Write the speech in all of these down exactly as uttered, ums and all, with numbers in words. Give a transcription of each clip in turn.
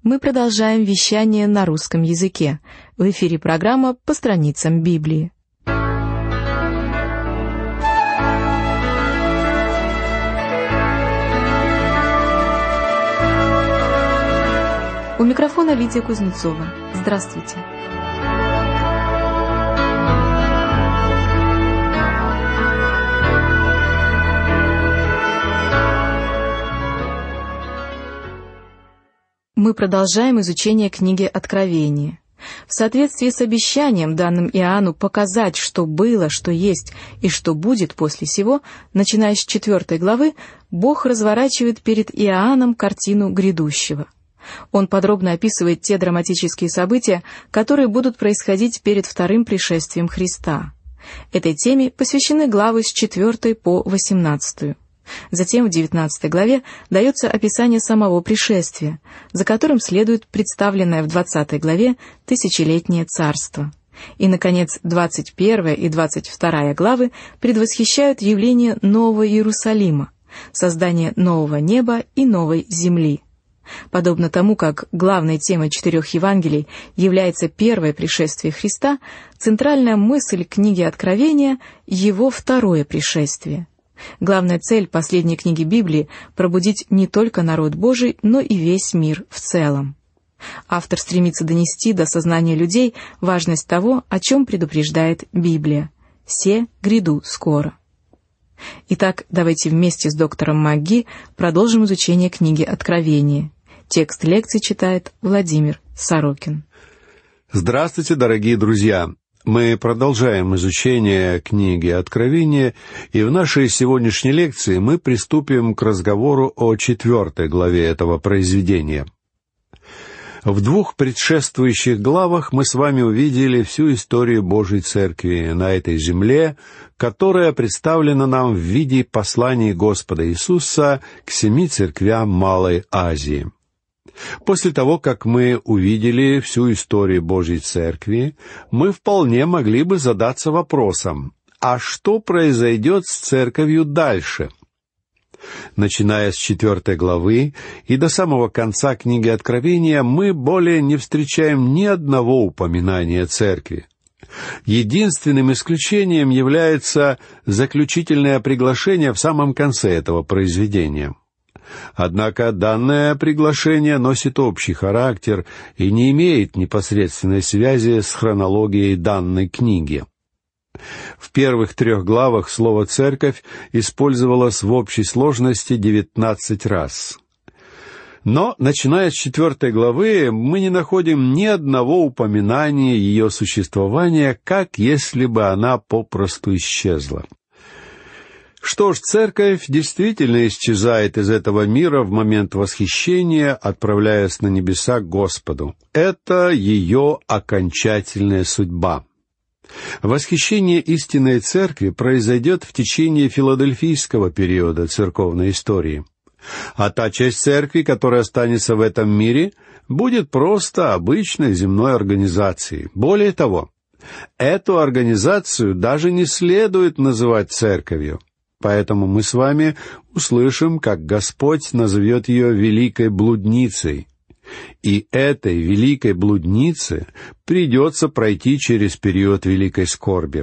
Мы продолжаем вещание на русском языке. В эфире программа «По страницам Библии». У микрофона Лидия Кузнецова. Здравствуйте. Мы продолжаем изучение книги Откровения. В соответствии с обещанием, данным Иоанну, показать, что было, что есть и что будет после сего, начиная с четвертой главы, Бог разворачивает перед Иоанном картину грядущего. Он подробно описывает те драматические события, которые будут происходить перед вторым пришествием Христа. Этой теме посвящены главы с четвертой по восемнадцатую. Затем в девятнадцатой главе дается описание самого пришествия, за которым следует представленное в двадцатой главе тысячелетнее царство. И, наконец, двадцать первая и двадцать вторая главы предвосхищают явление Нового Иерусалима, создание нового неба и новой земли. Подобно тому, как главной темой четырех Евангелий является первое пришествие Христа, центральная мысль книги Откровения — его второе пришествие. Главная цель последней книги Библии — пробудить не только народ Божий, но и весь мир в целом. Автор стремится донести до сознания людей важность того, о чем предупреждает Библия: «Се гряду скоро». Итак, давайте вместе с доктором МакГи продолжим изучение книги Откровения. Текст лекции читает Владимир Сорокин. Здравствуйте, дорогие друзья! Мы продолжаем изучение книги Откровения, и в нашей сегодняшней лекции мы приступим к разговору о четвертой главе этого произведения. В двух предшествующих главах мы с вами увидели всю историю Божьей Церкви на этой земле, которая представлена нам в виде посланий Господа Иисуса к семи церквям Малой Азии. После того, как мы увидели всю историю Божьей Церкви, мы вполне могли бы задаться вопросом: а что произойдет с Церковью дальше? Начиная с четвертой главы и до самого конца книги Откровения мы более не встречаем ни одного упоминания Церкви. Единственным исключением является заключительное приглашение в самом конце этого произведения. Однако данное приглашение носит общий характер и не имеет непосредственной связи с хронологией данной книги. В первых трех главах слово «церковь» использовалось в общей сложности девятнадцать раз. Но, начиная с четвертой главы, мы не находим ни одного упоминания ее существования, как если бы она попросту исчезла. Что ж, церковь действительно исчезает из этого мира в момент восхищения, отправляясь на небеса к Господу. Это ее окончательная судьба. Восхищение истинной церкви произойдет в течение филадельфийского периода церковной истории. А та часть церкви, которая останется в этом мире, будет просто обычной земной организацией. Более того, эту организацию даже не следует называть церковью. Поэтому мы с вами услышим, как Господь назовет ее великой блудницей. И этой великой блуднице придется пройти через период великой скорби.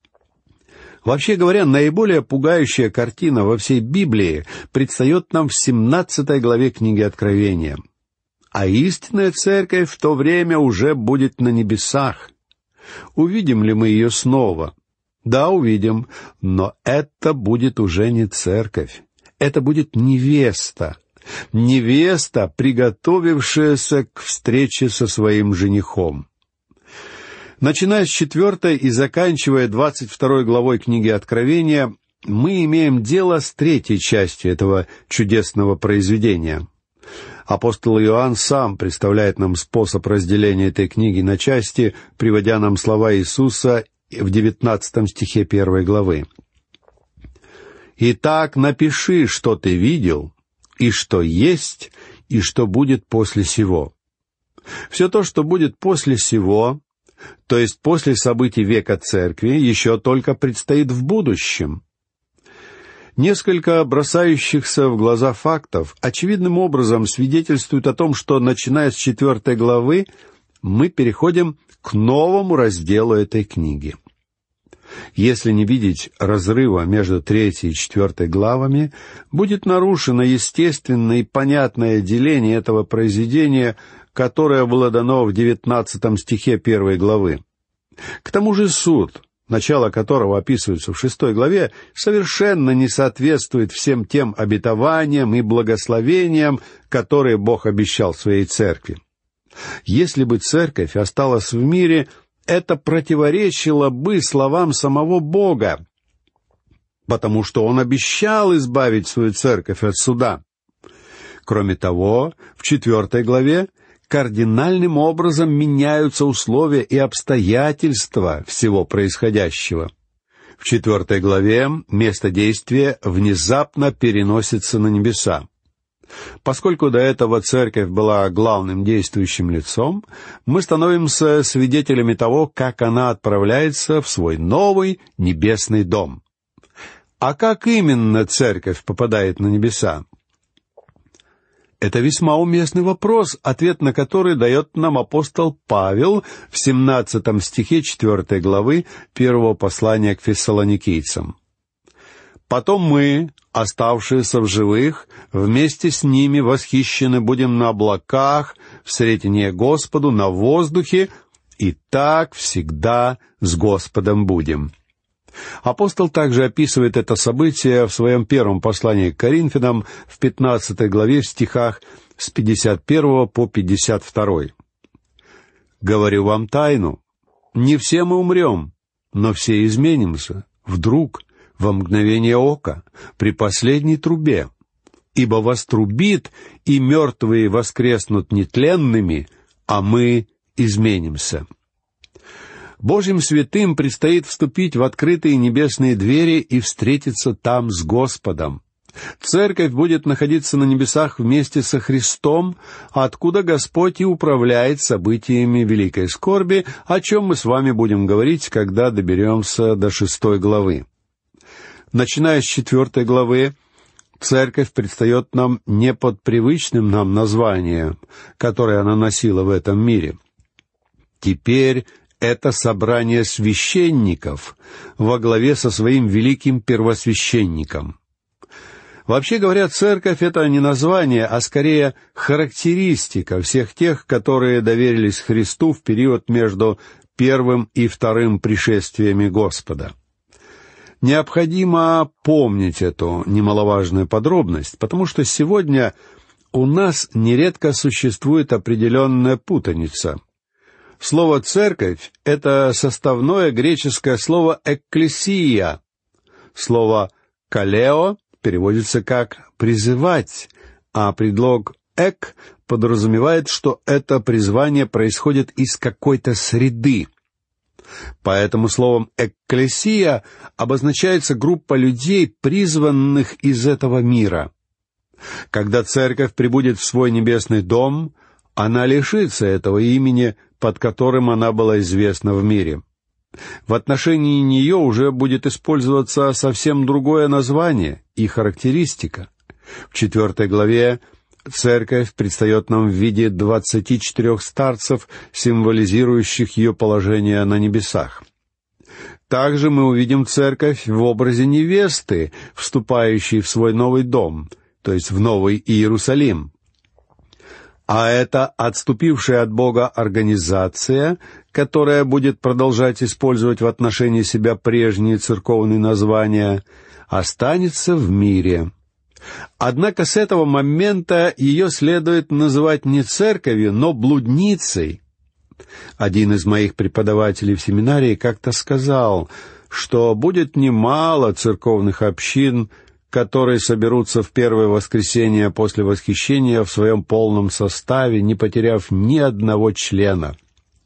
Вообще говоря, наиболее пугающая картина во всей Библии предстает нам в семнадцатой главе книги Откровения. А истинная церковь в то время уже будет на небесах. Увидим ли мы ее снова? Да, увидим, но это будет уже не церковь. Это будет невеста. Невеста, приготовившаяся к встрече со своим женихом. Начиная с четвертой и заканчивая двадцать второй главой книги Откровения, мы имеем дело с третьей частью этого чудесного произведения. Апостол Иоанн сам представляет нам способ разделения этой книги на части, приводя нам слова Иисуса в девятнадцатом стихе первой главы. «Итак, напиши, что ты видел, и что есть, и что будет после сего». Все то, что будет после сего, то есть после событий века Церкви, еще только предстоит в будущем. Несколько бросающихся в глаза фактов очевидным образом свидетельствуют о том, что, начиная с четвертой главы, мы переходим к новому разделу этой книги. Если не видеть разрыва между третьей и четвертой главами, будет нарушено естественное и понятное деление этого произведения, которое было дано в девятнадцатом стихе первой главы. К тому же суд, начало которого описывается в шестой главе, совершенно не соответствует всем тем обетованиям и благословениям, которые Бог обещал своей церкви. Если бы церковь осталась в мире, это противоречило бы словам самого Бога, потому что Он обещал избавить свою церковь от суда. Кроме того, в четвертой главе кардинальным образом меняются условия и обстоятельства всего происходящего. В четвертой главе место действия внезапно переносится на небеса. Поскольку до этого церковь была главным действующим лицом, мы становимся свидетелями того, как она отправляется в свой новый небесный дом. А как именно церковь попадает на небеса? Это весьма уместный вопрос, ответ на который дает нам апостол Павел в семнадцатом стихе четвертой главы первого послания к фессалоникийцам. «Потом мы, оставшиеся в живых, вместе с ними восхищены будем на облаках, в сретенье Господу, на воздухе, и так всегда с Господом будем». Апостол также описывает это событие в своем первом послании к Коринфянам в пятнадцатой главе в стихах с пятьдесят первого по пятьдесят второй. «Говорю вам тайну, не все мы умрем, но все изменимся, вдруг, во мгновение ока, при последней трубе, ибо вострубит, и мертвые воскреснут нетленными, а мы изменимся». Божьим святым предстоит вступить в открытые небесные двери и встретиться там с Господом. Церковь будет находиться на небесах вместе со Христом, откуда Господь и управляет событиями великой скорби, о чем мы с вами будем говорить, когда доберемся до шестой главы. Начиная с четвертой главы, Церковь предстает нам не под привычным нам названием, которое она носила в этом мире. Теперь это собрание священников во главе со своим великим первосвященником. Вообще говоря, церковь — это не название, а скорее характеристика всех тех, которые доверились Христу в период между первым и вторым пришествиями Господа. Необходимо помнить эту немаловажную подробность, потому что сегодня у нас нередко существует определенная путаница. Слово «церковь» — это составное греческое слово «экклесия». Слово «калео» переводится как «призывать», а предлог «эк» подразумевает, что это призвание происходит из какой-то среды. Поэтому словом «экклесия» обозначается группа людей, призванных из этого мира. Когда церковь прибудет в свой небесный дом, она лишится этого имени, под которым она была известна в мире. В отношении нее уже будет использоваться совсем другое название и характеристика. В четвертой главе церковь предстает нам в виде двадцати четырех старцев, символизирующих ее положение на небесах. Также мы увидим церковь в образе невесты, вступающей в свой новый дом, то есть в Новый Иерусалим. А это отступившая от Бога организация, которая будет продолжать использовать в отношении себя прежние церковные названия, останется в мире. Однако с этого момента ее следует называть не церковью, но блудницей. Один из моих преподавателей в семинарии как-то сказал, что будет немало церковных общин, которые соберутся в первое воскресенье после восхищения в своем полном составе, не потеряв ни одного члена.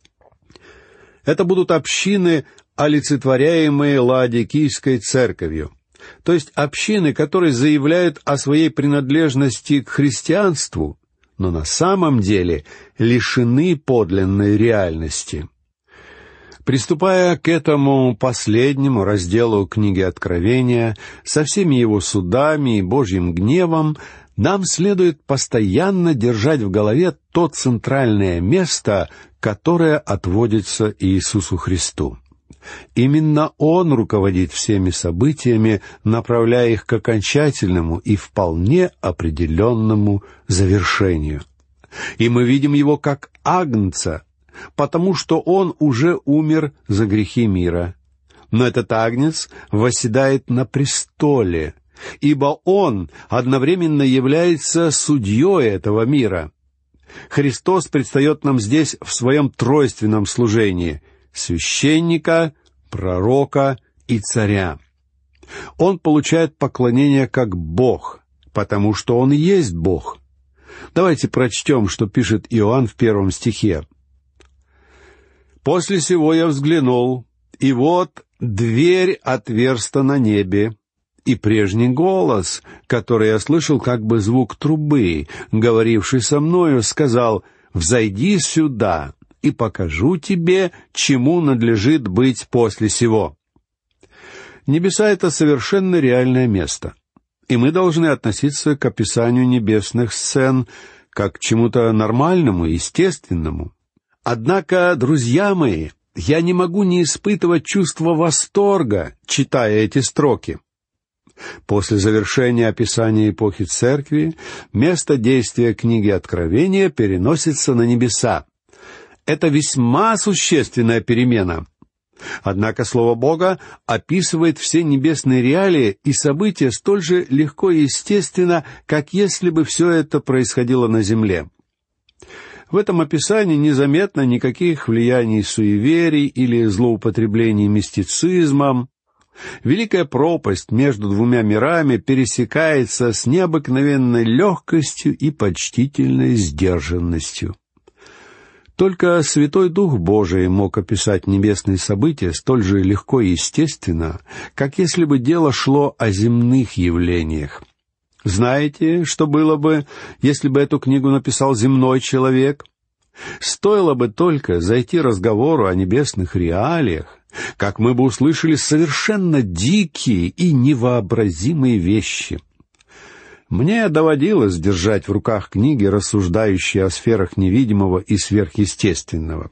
Это будут общины, олицетворяемые Лаодикийской церковью, то есть общины, которые заявляют о своей принадлежности к христианству, но на самом деле лишены подлинной реальности. Приступая к этому последнему разделу книги Откровения, со всеми его судами и Божьим гневом, нам следует постоянно держать в голове то центральное место, которое отводится Иисусу Христу. Именно Он руководит всеми событиями, направляя их к окончательному и вполне определенному завершению. И мы видим Его как Агнца, потому что Он уже умер за грехи мира. Но этот Агнец восседает на престоле, ибо Он одновременно является судьей этого мира. Христос предстает нам здесь в своем тройственном служении — священника, пророка и царя. Он получает поклонение как Бог, потому что Он есть Бог. Давайте прочтем, что пишет Иоанн в первом стихе. «После сего я взглянул, и вот дверь отверста на небе, и прежний голос, который я слышал как бы звук трубы, говоривший со мною, сказал: «Взойди сюда, и покажу тебе, чему надлежит быть после сего». Небеса — это совершенно реальное место, и мы должны относиться к описанию небесных сцен как к чему-то нормальному, естественному. Однако, друзья мои, я не могу не испытывать чувство восторга, читая эти строки. После завершения описания эпохи Церкви место действия книги Откровения переносится на небеса. Это весьма существенная перемена. Однако Слово Бога описывает все небесные реалии и события столь же легко и естественно, как если бы все это происходило на земле. В этом описании незаметно никаких влияний суеверий или злоупотреблений мистицизмом. Великая пропасть между двумя мирами пересекается с необыкновенной легкостью и почтительной сдержанностью. Только Святой Дух Божий мог описать небесные события столь же легко и естественно, как если бы дело шло о земных явлениях. Знаете, что было бы, если бы эту книгу написал земной человек? Стоило бы только зайти разговору о небесных реалиях, как мы бы услышали совершенно дикие и невообразимые вещи. Мне доводилось держать в руках книги, рассуждающие о сферах невидимого и сверхъестественного.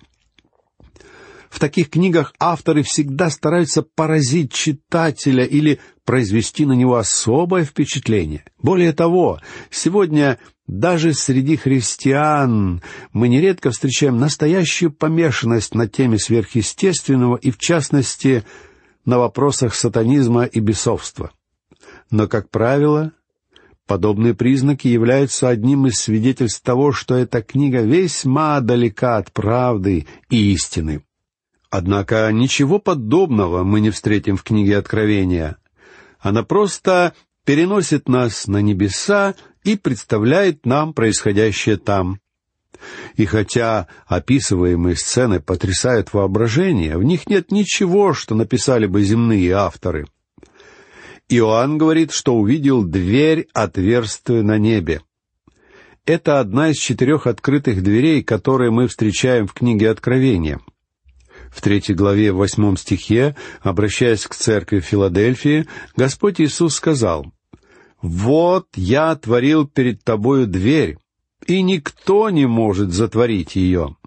В таких книгах авторы всегда стараются поразить читателя или произвести на него особое впечатление. Более того, сегодня даже среди христиан мы нередко встречаем настоящую помешанность на теме сверхъестественного и, в частности, на вопросах сатанизма и бесовства. Но, как правило, подобные признаки являются одним из свидетельств того, что эта книга весьма далека от правды и истины. Однако ничего подобного мы не встретим в книге Откровения. Она просто переносит нас на небеса и представляет нам происходящее там. И хотя описываемые сцены потрясают воображение, в них нет ничего, что написали бы земные авторы. Иоанн говорит, что увидел дверь, отверстую на небе. Это одна из четырех открытых дверей, которые мы встречаем в книге Откровения. В третьей главе, в восьмом стихе, обращаясь к церкви в Филадельфии, Господь Иисус сказал: «Вот я отворил перед тобою дверь, и никто не может затворить ее».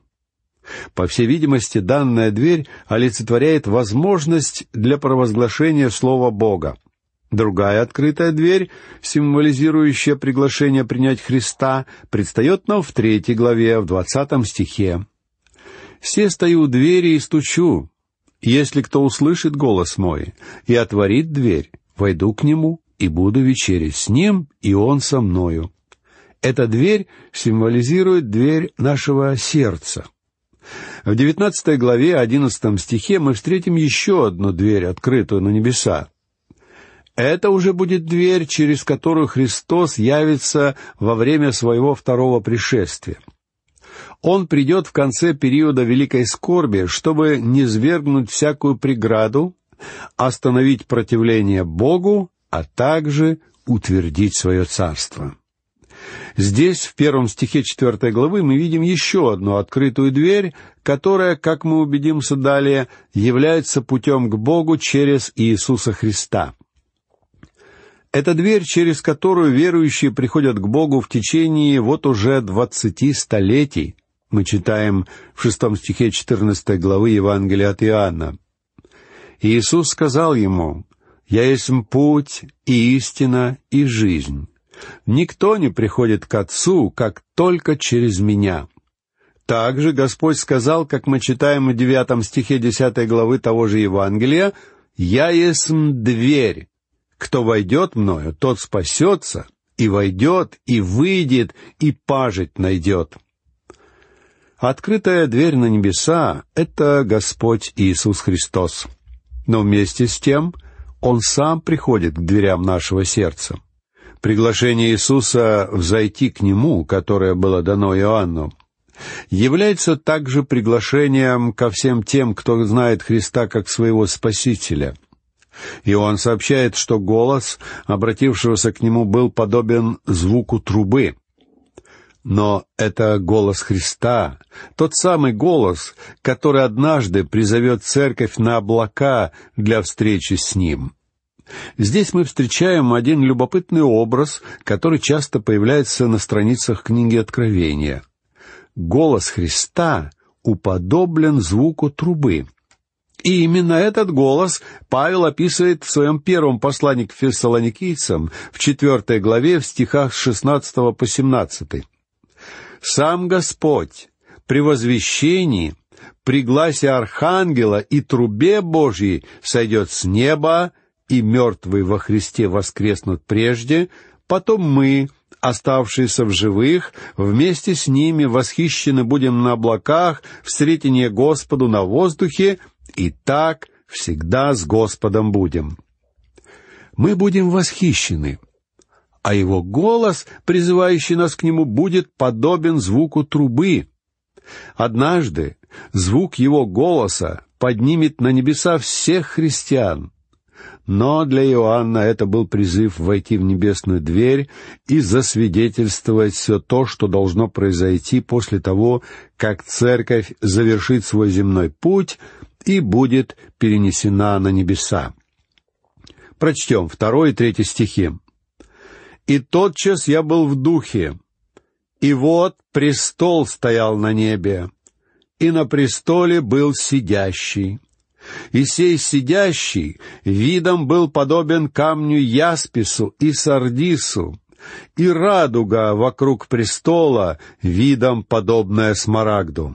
По всей видимости, данная дверь олицетворяет возможность для провозглашения Слова Бога. Другая открытая дверь, символизирующая приглашение принять Христа, предстает нам в третьей главе, в двадцатом стихе. «Се стою у двери и стучу. Если кто услышит голос мой и отворит дверь, войду к нему и буду вечерять с ним, и он со мною». Эта дверь символизирует дверь нашего сердца. В девятнадцатой главе, одиннадцатом стихе мы встретим еще одну дверь, открытую на небеса. Это уже будет дверь, через которую Христос явится во время своего второго пришествия. Он придет в конце периода великой скорби, чтобы низвергнуть всякую преграду, остановить противление Богу, а также утвердить свое царство. Здесь, в первом стихе четвертой главы, мы видим еще одну открытую дверь, которая, как мы убедимся далее, является путем к Богу через Иисуса Христа. Это дверь, через которую верующие приходят к Богу в течение вот уже двадцати столетий. Мы читаем в шестом стихе четырнадцатой главы Евангелия от Иоанна. Иисус сказал ему: «Я есть путь и истина и жизнь. Никто не приходит к Отцу, как только через Меня». Также Господь сказал, как мы читаем в девятом стихе десятой главы того же Евангелия: «Я есть дверь. Кто войдет мною, тот спасется, и войдет, и выйдет, и пажить найдет». Открытая дверь на небеса — это Господь Иисус Христос. Но вместе с тем Он Сам приходит к дверям нашего сердца. Приглашение Иисуса взойти к Нему, которое было дано Иоанну, является также приглашением ко всем тем, кто знает Христа как своего Спасителя. Иоанн сообщает, что голос обратившегося к Нему был подобен звуку трубы. Но это голос Христа, тот самый голос, который однажды призовет церковь на облака для встречи с Ним. Здесь мы встречаем один любопытный образ, который часто появляется на страницах книги Откровения. Голос Христа уподоблен звуку трубы. И именно этот голос Павел описывает в своем первом послании к фессалоникийцам в четвертой главе в стихах с шестнадцатого по семнадцатый. «Сам Господь при возвещении, при гласе архангела и трубе Божьей сойдет с неба, и мертвые во Христе воскреснут прежде, потом мы, оставшиеся в живых, вместе с ними восхищены будем на облаках, в сретение Господу на воздухе, и так всегда с Господом будем». Мы будем восхищены, а Его голос, призывающий нас к Нему, будет подобен звуку трубы. Однажды звук Его голоса поднимет на небеса всех христиан. Но для Иоанна это был призыв войти в небесную дверь и засвидетельствовать все то, что должно произойти после того, как церковь завершит свой земной путь и будет перенесена на небеса. Прочтем второй и третий стихи. «И тотчас я был в духе, и вот престол стоял на небе, и на престоле был сидящий. И сей сидящий видом был подобен камню яспису и сардису, и радуга вокруг престола видом подобная смарагду».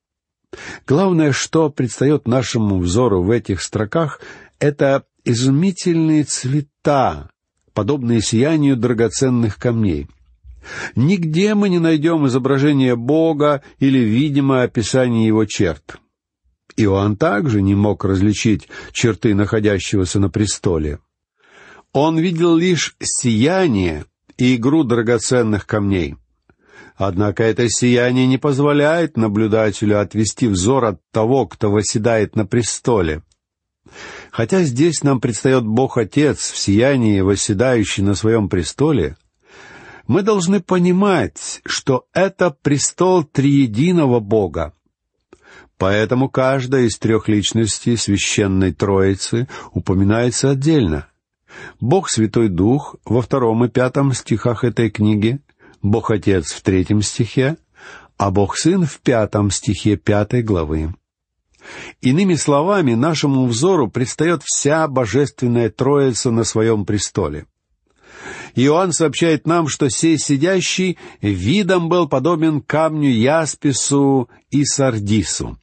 Главное, что предстает нашему взору в этих строках, это изумительные цвета, подобные сиянию драгоценных камней. Нигде мы не найдем изображения Бога или видимое описание Его черт. Иоанн также не мог различить черты находящегося на престоле. Он видел лишь сияние и игру драгоценных камней. Однако это сияние не позволяет наблюдателю отвести взор от того, кто восседает на престоле. Хотя здесь нам предстает Бог Отец в сиянии, восседающий на своем престоле, мы должны понимать, что это престол триединого Бога. Поэтому каждая из трех личностей Священной Троицы упоминается отдельно. Бог Святой Дух во втором и пятом стихах этой книги, Бог Отец в третьем стихе, а Бог Сын в пятом стихе пятой главы. Иными словами, нашему взору предстает вся Божественная Троица на своем престоле. Иоанн сообщает нам, что сей сидящий видом был подобен камню яспису и сардису.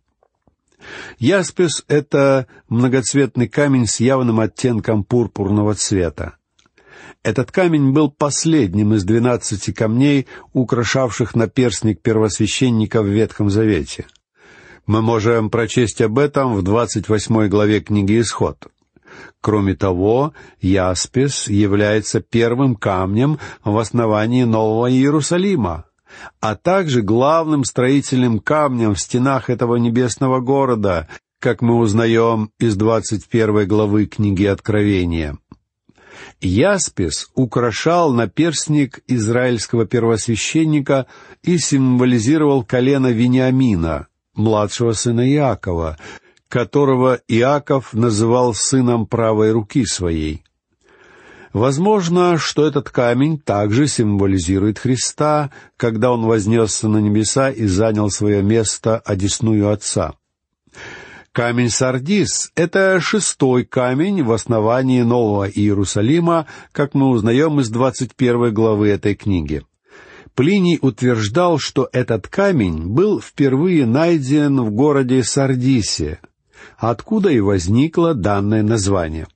Яспис — это многоцветный камень с явным оттенком пурпурного цвета. Этот камень был последним из двенадцати камней, украшавших наперстник первосвященника в Ветхом Завете. Мы можем прочесть об этом в двадцать восьмой главе книги «Исход». Кроме того, яспис является первым камнем в основании Нового Иерусалима, а также главным строительным камнем в стенах этого небесного города, как мы узнаем из двадцать первой главы книги Откровения. Яспис украшал наперстник израильского первосвященника и символизировал колено Вениамина, младшего сына Иакова, которого Иаков называл сыном правой руки своей. Возможно, что этот камень также символизирует Христа, когда Он вознесся на небеса и занял свое место одесную Отца. Камень Сардис — это шестой камень в основании Нового Иерусалима, как мы узнаем из двадцать первой главы этой книги. Плиний утверждал, что этот камень был впервые найден в городе Сардисе, откуда и возникло данное название.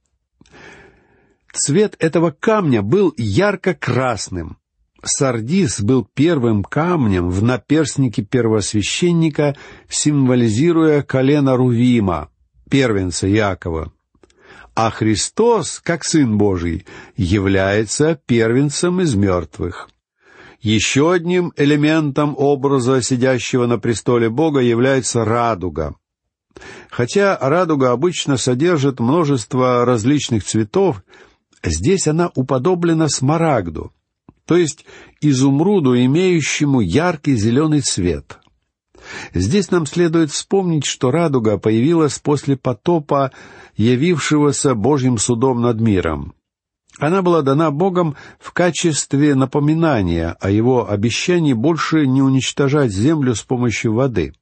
Цвет этого камня был ярко-красным. Сардис был первым камнем в наперстнике первосвященника, символизируя колено Рувима, первенца Иакова. А Христос, как Сын Божий, является первенцем из мертвых. Еще одним элементом образа сидящего на престоле Бога является радуга. Хотя радуга обычно содержит множество различных цветов, здесь она уподоблена смарагду, то есть изумруду, имеющему яркий зеленый цвет. Здесь нам следует вспомнить, что радуга появилась после потопа, явившегося Божьим судом над миром. Она была дана Богом в качестве напоминания о Его обещании больше не уничтожать землю с помощью воды.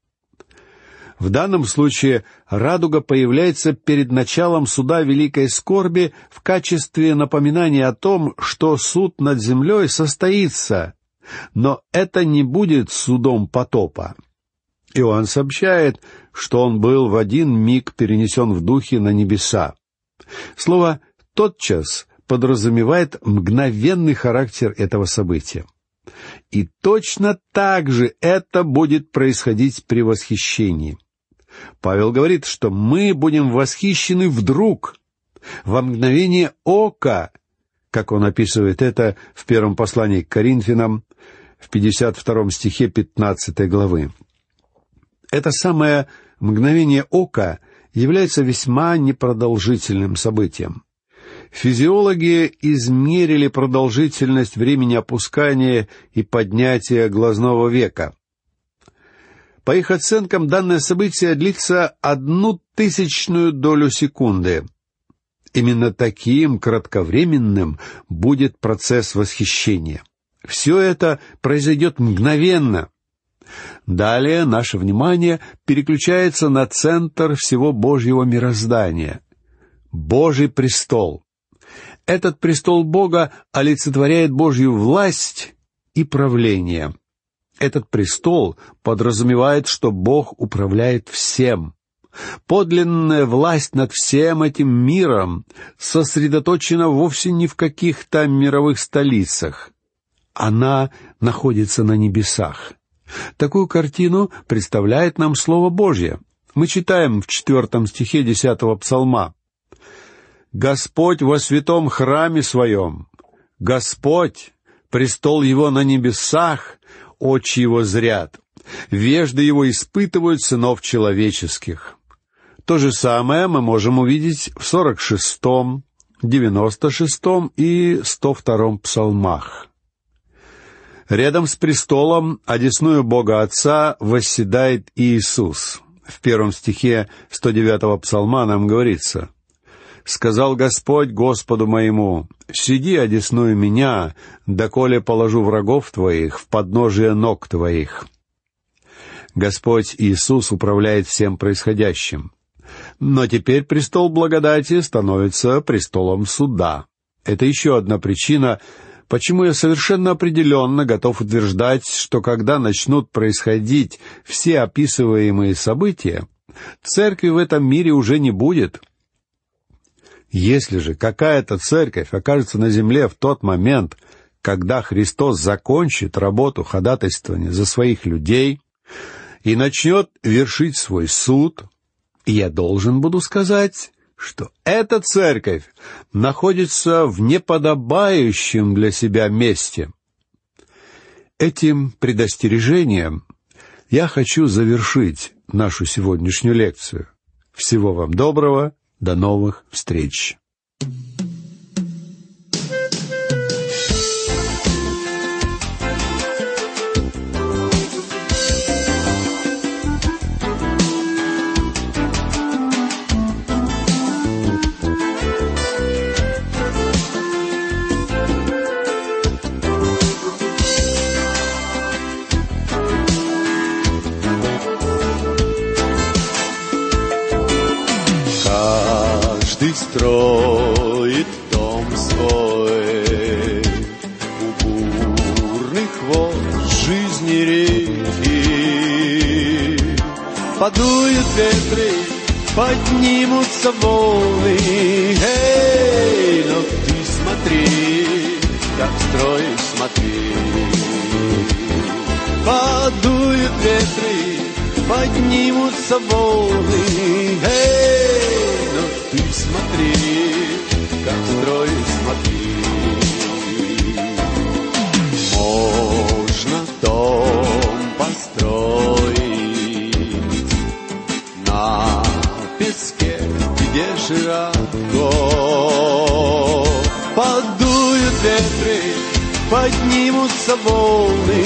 В данном случае радуга появляется перед началом суда великой скорби в качестве напоминания о том, что суд над землей состоится, но это не будет судом потопа. Иоанн сообщает, что он был в один миг перенесен в духе на небеса. Слово «тотчас» подразумевает мгновенный характер этого события. И точно так же это будет происходить при восхищении. Павел говорит, что мы будем восхищены вдруг, во мгновение ока, как он описывает это в первом послании к Коринфянам, в пятьдесят втором стихе пятнадцатой главы. Это самое мгновение ока является весьма непродолжительным событием. Физиологи измерили продолжительность времени опускания и поднятия глазного века. По их оценкам, данное событие длится одну тысячную долю секунды. Именно таким кратковременным будет процесс восхищения. Все это произойдет мгновенно. Далее наше внимание переключается на центр всего Божьего мироздания — Божий престол. Этот престол Бога олицетворяет Божью власть и правление. Этот престол подразумевает, что Бог управляет всем. Подлинная власть над всем этим миром сосредоточена вовсе не в каких-то мировых столицах. Она находится на небесах. Такую картину представляет нам Слово Божье. Мы читаем в четвертом стихе десятого псалма: «Господь во святом храме своем, Господь, престол Его на небесах, очи Его зрят, вежды Его испытывают сынов человеческих». То же самое мы можем увидеть в сорок шестом, девяносто шестом и сто втором псалмах. Рядом с престолом, одесную Бога Отца, восседает Иисус. В первом стихе сто девятого псалма нам говорится: «Сказал Господь Господу моему: сиди одесную меня, доколе положу врагов твоих в подножие ног твоих». Господь Иисус управляет всем происходящим. Но теперь престол благодати становится престолом суда. Это еще одна причина, почему я совершенно определенно готов утверждать, что когда начнут происходить все описываемые события, церкви в этом мире уже не будет. Если же какая-то церковь окажется на земле в тот момент, когда Христос закончит работу ходатайствования за своих людей и начнет вершить свой суд, я должен буду сказать, что эта церковь находится в неподобающем для себя месте. Этим предостережением я хочу завершить нашу сегодняшнюю лекцию. Всего вам доброго, до новых встреч. построит дом свой у бурных вод жизни реки. Подуют ветры, поднимутся волны, эй, но ты смотри, как строишь, смотри. Подуют ветры, поднимутся волны, эй, но ты смотри, как строишь, смотри. Можно дом построить на песке, где широко. Подуют ветры, поднимутся волны,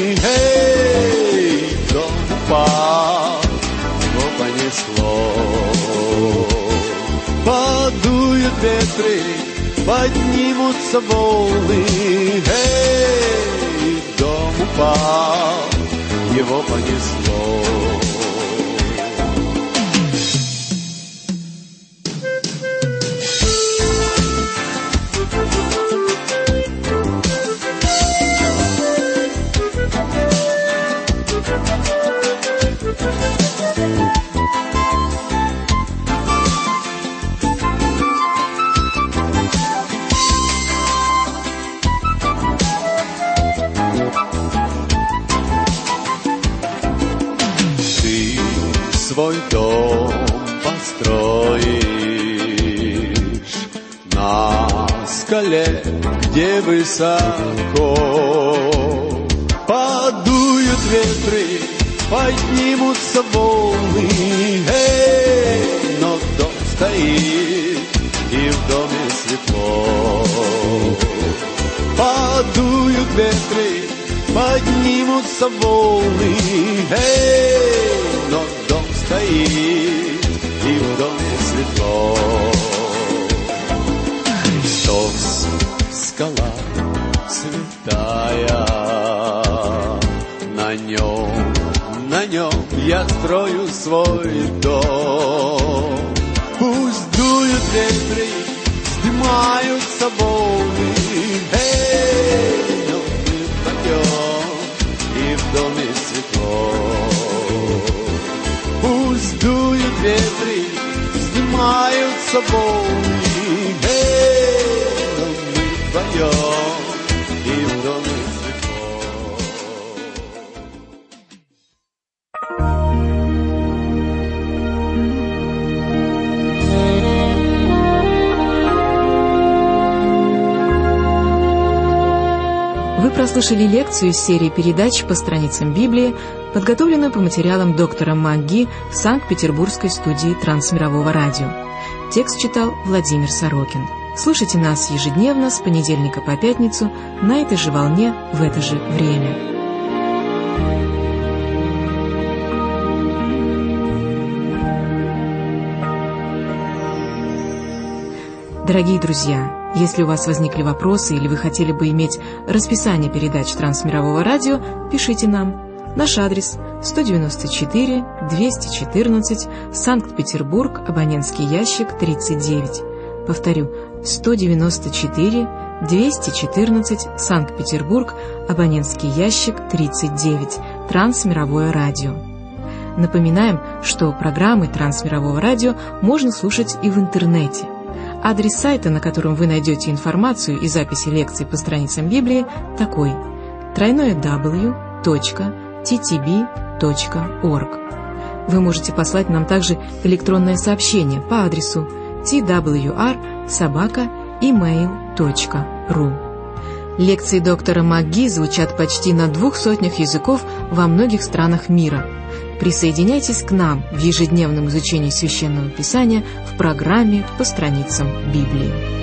эй, дом упал, его понесло. Подуют ветры, поднимутся волны, эй, дом упал, его понесло. Свой дом построишь на скале, где высоко. Подуют ветры, поднимутся волны, эй, но дом стоит, и в доме светло. Подуют ветры, поднимутся волны, эй, но дом стоит, и в доме светло. Христос, скала святая, на нем, на нем я строю свой дом. Пусть дуют ветры, вздымаются волны, эй, но мы пойдем, и в доме светло. Пусть дуют ветры, вздымаются волны, эй, но мы вдвоем, и в доме светло. Вы прослушали лекцию из серии передач по страницам Библии, подготовленную по материалам доктора МакГи в Санкт-Петербургской студии Трансмирового радио. Текст читал Владимир Сорокин. Слушайте нас ежедневно с понедельника по пятницу на этой же волне в это же время. Дорогие друзья, если у вас возникли вопросы или вы хотели бы иметь расписание передач Трансмирового радио, пишите нам. Наш адрес сто девяносто четыре двести четырнадцать, Санкт-Петербург, абонентский ящик тридцать девять. Повторю, сто девяносто четыре двести четырнадцать, Санкт-Петербург, абонентский ящик тридцать девять, Трансмировое радио. Напоминаем, что программы Трансмирового радио можно слушать и в интернете. Адрес сайта, на котором вы найдете информацию и записи лекций по страницам Библии, такой: дабл ю дабл ю дабл ю точка ти ти би точка орг. Вы можете послать нам также электронное сообщение по адресу ти дабл ю ар собака имейл точка ру. Лекции доктора МакГи звучат почти на двух сотнях языков во многих странах мира. Присоединяйтесь к нам в ежедневном изучении Священного Писания в программе «По страницам Библии».